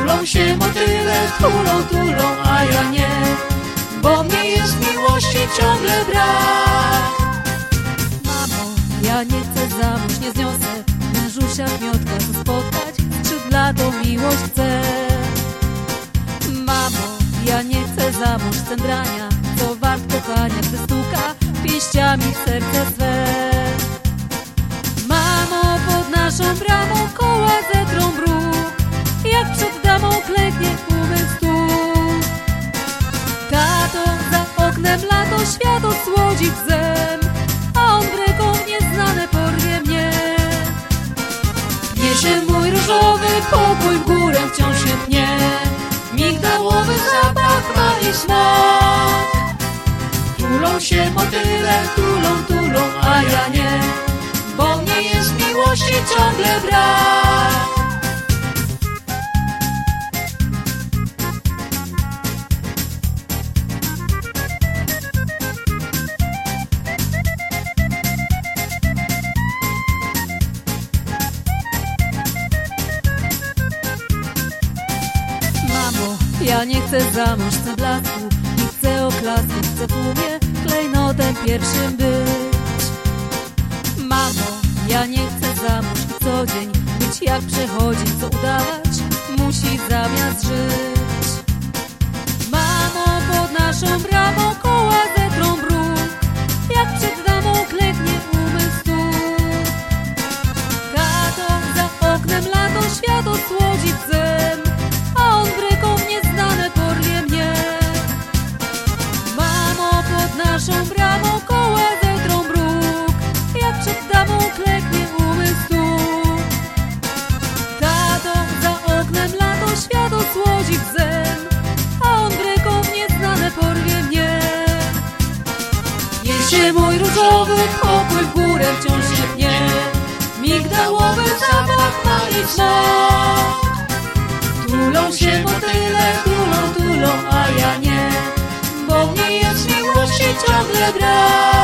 Tulą się motyle, tulą, a ja nie, bo mnie jest miłości ciągle brak. Mamo, ja nie chcę za mąż, nie zniosę mężusia gniotka, co spotkać skrzydlatą miłość chcę. Mamo, ja nie chcę za mąż cędrania, co wart kochania, gdy stuka pięściami w serce swe. Mamo, pod naszą bramą koła zetrą bruk, jak przed damą kleknie umysł stół. Tato, za oknem lato, świat osłodzi wzem, a on breką nieznane porwie mnie. Niesie mój różowy pokój, w górę wciąż się pnie, migdałowy zapach ma i smak. Tulą się motyle, tulą, a ja nie, bo mnie jest miłości ciągle brak. Mamo, ja nie chcę za mąż, chcę blasku, nie chcę oklasku, chcę w tłumie klejnotem pierwszym być. Mamo, ja nie chcę za mąż i co dzień być jak przechodzień, co udawać musi zamiast żyć. Mamo, pod naszą bramą koła zetrą bruk, jak przed damą kleknie umysł stóp. Tato, za oknem lato, świat osłodzi wzem, a on breką nieznane porwie mnie. Mamo, pod naszą bramą koła zetrą bruk, jak przed damą kleknie umysł stóp. Tato, za oknem lato, świat osłodzi wzem, a on breką nieznane porwie mnie. Niesie mój różowy pokój, w górę wciąż się pnie, migdałowy zapach ma i smak. Tulą się motyle, tulą, a ja nie, bo mnie jest miłości ciągle brak.